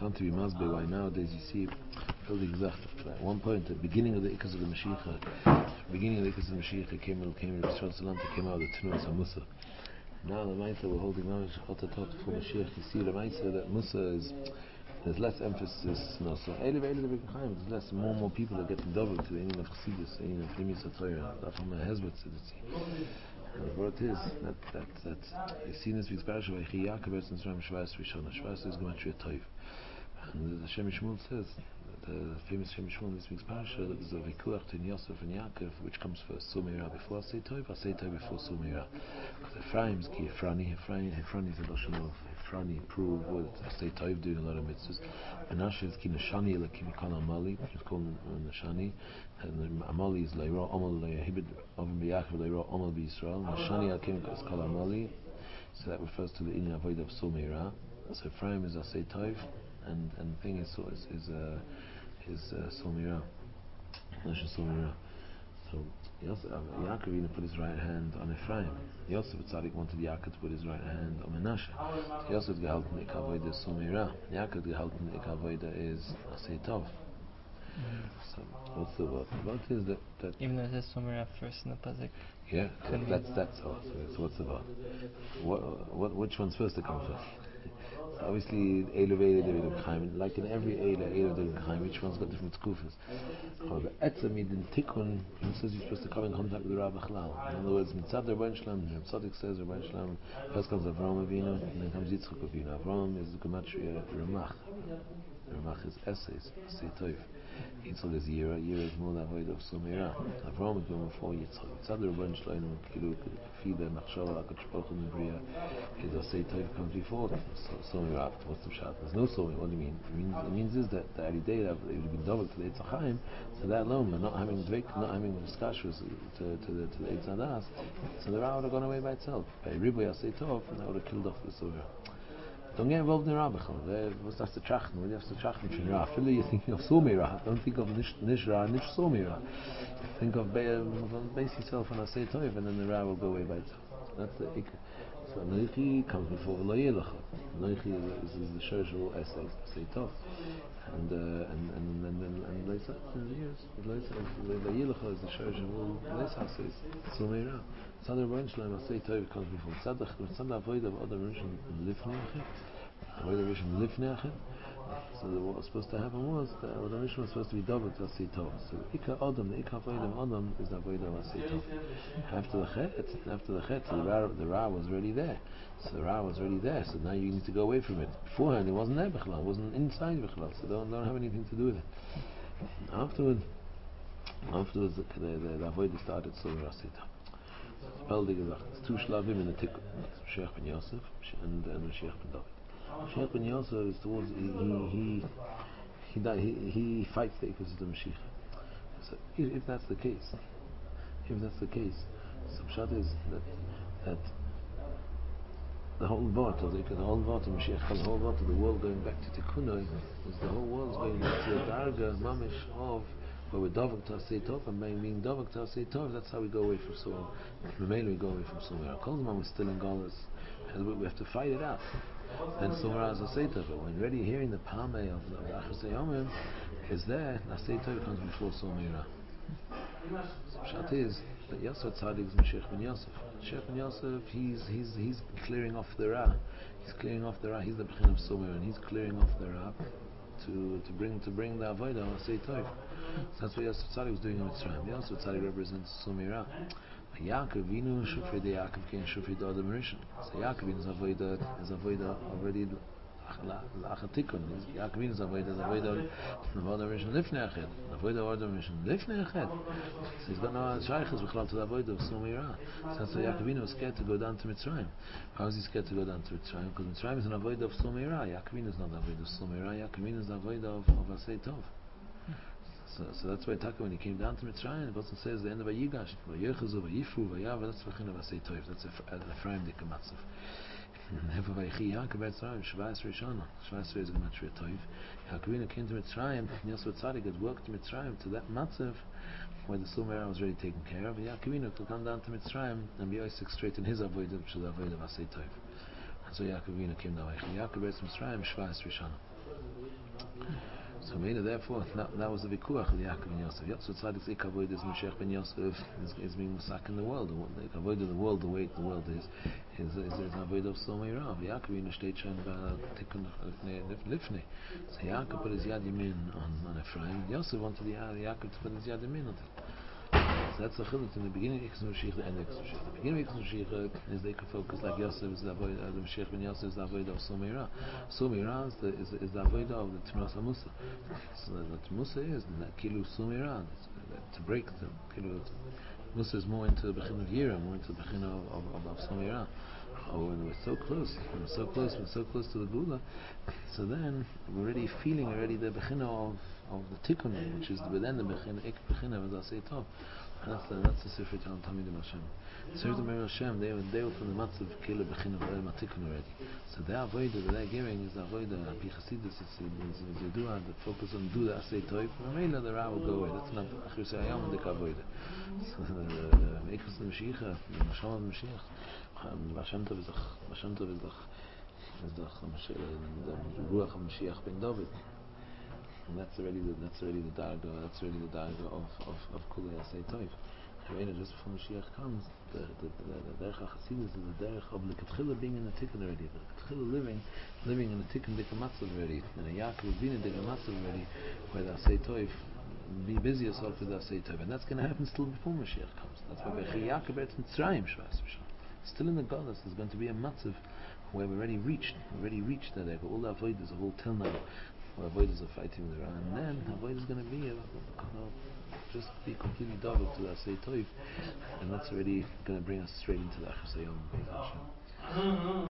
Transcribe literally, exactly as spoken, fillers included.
fun to be Masbe why nowadays you see building exact at one point at the beginning of the Ikas of the Mashiach beginning of the Ikas of the Mashiach came came to Israel Salam came out of the Tnuas of Musa. Now the Maisa we're holding on to talk for Mashiach, you see the Maisa that Musa is there's less emphasis now. So there's less more and more people are getting double to the Indian of Chassidus, the Indian of Primis Torah, from a Hezbollah Tzidzi. And what it is, that, that, that, you see in this week's parasha, Vaychi Yaakov Eretz Mitzrayim Shvayis Rishona, Shvayis is Gematria Toiv. And the Shem Shmuel says, the famous Shem Shmuel in this week's parasha, that there's a Vikuach between Yosef and Yaakov, which comes first, Sumeira before Asay Toiv, Asay Toiv before Sumeira. Because Ephraim's ki Ephrani, Ephrani is a Lashon of Ephrani, prove what Asay Toiv doing a lot of mitzvahs. Menashe is ki Nashani, like Kimikal Amali, it's called Nashani. And Amali is Leira, Amal Hibid Avim B'Yaakov Leira, Amal B'Yisrael. Nashani Akim is called Amali, so that refers to the Inyan Avodah of Sumeira. So Ephraim is Asay Toiv, and and the thing is so is is uh, is uh, Sumeira, Nashon Sumeira. So Yosef, Yaakov even put his right hand on Ephraim. Yosef Tzaddik wanted Yaakov to put his right hand on Menashe. So Yosef gehalten the Ikavoida is Sumeira. Yaakov gehalten the Ikavoida is Asay Tov. So what's the word? What is that? that Even though it says Sumeira first in the pasuk. Yeah, that's that's all. So, so what's the word? What what which one's first to come first? So obviously, Eilu Eilu David Chaim, like in every Eilu Eilu David Chaim, each one's got different skufas. However, Etzem Yidin Tikkun, he says you're supposed to come in contact with the Rabbi Chalal. In other words, Mitzad Rabban Shlam, Tzaddik says Rabban Shlam, first comes Avram Avinu, and then comes Yitzchak Avinu. Avram is Gematria Ramach. Ramach is essays, Asay Toiv. Yitzchak is Yira, Yira is more than Avodah of Sumeira. Avram is born before Yitzchak. Mitzad Rabban Shlam, Kilu, Fida, Machshava, Akadosh Baruch Hu Nebriya, is Asay Toiv comes before Sumeira. What's the pshat? There's no Sumeira. What do you mean? It means, it means is that the Aridei that it would be double to the Eitz HaChaim, so that alone, but not having dvik, not having discussions to, to the to the Eitz HaDas, so the Ra would have gone away by itself. By Riboy Asay Tov, and that would have killed off the Sumeira. Don't get involved in Rabachal. What's that the Trachten? When you have the Trachten from Ra, really you're thinking of Sumeira. Don't think of Nish, nish Ra, Nish Sumeira. Think of base yourself on Asay Tov, and then the Ra will go away by itself. That's the Ikka. So Noichi comes before Lo Yelecha. Noichi is, is, is the Shorshul essay, Asay Tov. And uh, and and and and, and Leisa in the years. Lo Yelecha is the Shorshul Leisa says Sumeira. Tzaddik Rabban Shlam Asay Tov comes before Tzaddik. Tzaddik Avodah of Adam Rishon Lifnei Achet. Avodah Rishon Lifnei Achet. So what was supposed to happen was that Avodah Rishon was supposed to be double to Asay Tov. So the Ikka Adam, the Ikka Avodah of Adam is the Avodah of Asay Tov. After the Chet, after the Chet, so the Ra, the Ra was already there. So the Ra was already there. So now you need to go away from it. Beforehand, it wasn't there Bichlal, it wasn't inside Bichlal. So don't don't have anything to do with it. Afterwards, afterwards the the, the, the Avodah started. So Asay Tov. Speldig gesagt, it's two Shlavim in the Tikkun. Mashiach ben Yosef and and Mashiach ben David. Mashiach ben Yosef is towards he he he he, he, he fights the Ikus of the Mashiach. So if, if that's the case, if that's the case, so Pshat is that that the whole Vart of the the whole Vart of Mashiach, the whole Vart of the world going back to Tikkunoi, is the whole world's going back to the Darga Mamish of where we're Davak to Asay Tov, and by being Davak to Asay Tov, that's how we go away from Sumeira. Remain we go away from Sumeira. Kol Zman we're still in Galus, and we have to fight it out. Then Sumeira is Asay Tov, but when ready hearing the Palmei of the Achasei Yomim is there, Asay Tov comes before Sumeira. So Pshat is that Yosef Tzaddik is Mashiach ben Yosef. Mashiach ben Yosef, he's he's he's clearing off the Ra. He's clearing off the Ra. He's the Bechin of Sumeira, and he's clearing off the Ra to to bring to bring the Avodah of Asay Tov. So that's what Yosef Tzaddik was doing in Mitzrayim. Yosef Tzaddik represents Sumeira. Yaakov Vinu Shufri de Yaakov Ken Shufri de Adam Rishon. So Yaakov Vinu is Avodah is Avodah already Lachatikun. Yaakov Vinu is Avodah is Avodah of Adam Rishon Lifnei Achet. Avodah of Adam Rishon Lifnei Achet. So he's got no shaychus b'chlal to the Avodah of Sumeira. So that's why Yaakov Vinu was scared to go down to Mitzrayim. How is he scared to go down to Mitzrayim? Because Mitzrayim is an Avodah of Sumeira. Yaakov Vinu is not the Avodah of Sumeira. Yaakov Vinu is the Avodah of, of Asay Tov. So, so that's why Taka, when he came down to Mitzrayim, the Pasuk says the end of Vayigash, Vayechazu, Vayifu, Vayav, that's Vachin of Asay Tov. That's Ephraim Dika Matzav. Never Vayichi Yaakov Mitzrayim, Shvayis Rishona, Shvayis is Gematria Tov. Yaakov came to Mitzrayim, Yosef Tzaddik had worked to Mitzrayim to that Matzav where the Sumeira was already taken care of. Yaakov could come down to Mitzrayim and be Isaac straight in his Avodah, which is the Avodah of Asay Tov. And so Yaakov came down. Yaakov Mitzrayim, Shvayis Rishona. So maybe therefore that, that was the vikuach of Yaakov and Yosef. Yosef Tzadik's ikavoid is Mashiach ben Yosef is, is being musak in the world. The ikavoid of the world, the way the world is, is is is avoid of Somei Rav. Yaakov in the state shine tikkun lifnei. So Yaakov put his yad yamin on on Ephraim. Yosef wanted the Yaakov to put his yad yamin on him. So that's the chiluk in the beginning of Ikos Mashiach, the end of Ikos Mashiach. The beginning of Ikos Mashiach is they could focus like Yosef is the avoid, uh, the Mashiach ben Yosef is the avoid of Someira. Someira is the is, is the avoid of the Tmras HaMusa. So the Musa is the kilu Someira to break the kilu. Musa is more into the bechin of Yira, more into the bechin of of, of, of Someira. Oh, and we're so close, we're so close, we're so close to the Gula. So then we're already feeling already the bechina of of the tikkun, which is within the bechina, ik bechina, as I say, top. That's the that's the Sefer Talmidim Hashem. Sefer Talmidim Hashem, they were they were from the matzav kila bechina of tikkun already. So the avodah that they're giving is the avodah api chasidus. It's the dua that focus on do the asay toiv. Mamela the ra will go away. That's not achir sayam and the avodah. So the ekos the Mashiach, the Mashal the Mashiach. Hashem Tov is the Hashem Tov is the is the the Ruach of Mashiach ben David, and that's already the that's already the darga that's already the darga of of of Kulei Asay Tov. However, just before Mashiach comes, the the the derech Hasidus is the derech of the Ketchila being in the tikkun already, the Ketchila living living in the tikkun dikamatzav already, and a Yaakov being in the dikamatzav already, where the Asay Tov be busy yourself with the Asay Tov, and that's going to happen still before Mashiach comes. That's why Bechi Yaakov Eretz Mitzrayim Shvas V'Shal. Still in the Goddess, there's going to be a matzav where we've already reached, we've already reached that. All the avoiders, the whole till now, where avoiders are fighting with Iran, and then avoiders is going to be a, just be completely double to that Asay Tov, and that's already going to bring us straight into the Achasayom Beis Hashem.